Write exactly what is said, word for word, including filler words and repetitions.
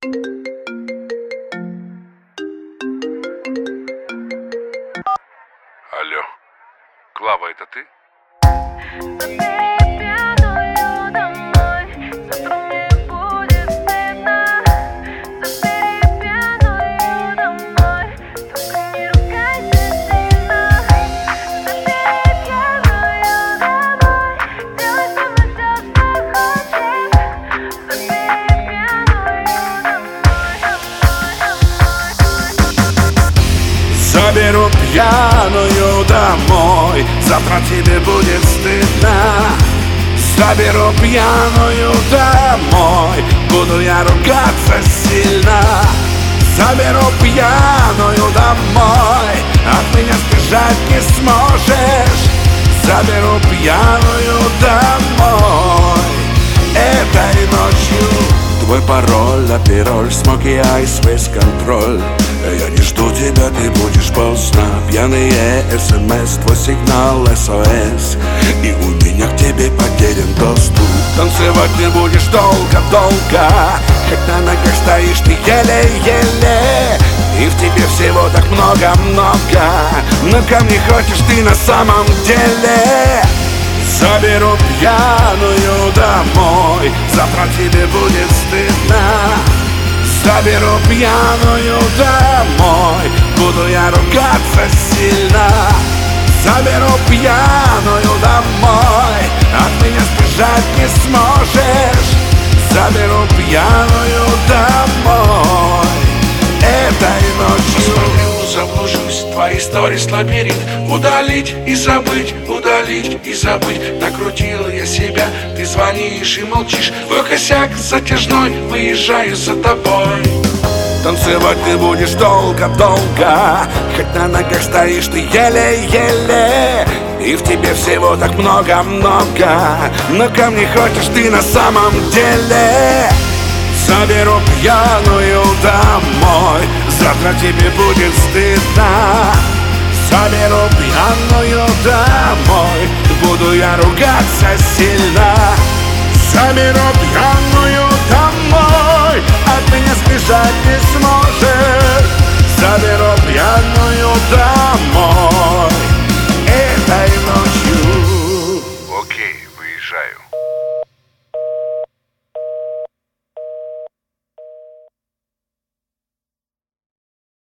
Алло, Клава, это ты? Забери пьяную домой, завтра мне будет стыдно. Забери пьяную домой, только не ругайся сильно. Забери пьяную домой, делай со мной всё, что хочешь. Забери пьяную домой, домой, домой. Заберу пьяную домой, завтра тебе будет стыдно. Заберу пьяную домой, буду я ругаться сильно. Заберу пьяную домой, от меня сбежать не сможешь. Заберу пьяную домой этой ночью. Твой пароль, апероль, смоки айс, весь контроль. Я не жду тебя, ты будешь поздно. Пьяные смс, твой сигнал эс о эс, и у меня к тебе потерян доступ. Танцевать не будешь долго-долго, как на ногах стоишь ты еле-еле. И в тебе всего так много-много, но ко мне хочешь ты на самом деле. Заберу пьяную домой, завтра тебе будет стыдно. Заберу пьяную домой, буду я ругаться сильно. Заберу пьяную домой, от меня сбежать не сможешь. Заберу пьяную домой этой ночью. Заблужусь, твои сторис лабиринт. Удалить и забыть, удалить и забыть. Накрутил я себя, ты звонишь и молчишь. Твой косяк затяжной, выезжаю за тобой. Танцевать ты будешь долго-долго, хоть на ногах стоишь ты еле-еле. И в тебе всего так много-много, но ко мне хочешь ты на самом деле. Заберу пьяную домой, завтра тебе будет стыдно. Заберу пьяную домой, буду я ругаться сильно. Заберу пьяную домой, от меня сбежать не сможешь. Заберу пьяную домой.